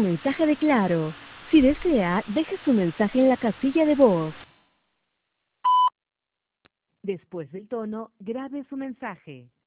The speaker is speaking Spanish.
mensaje de Claro. Si desea, deje su mensaje en la casilla de voz. Después del tono, grabe su mensaje.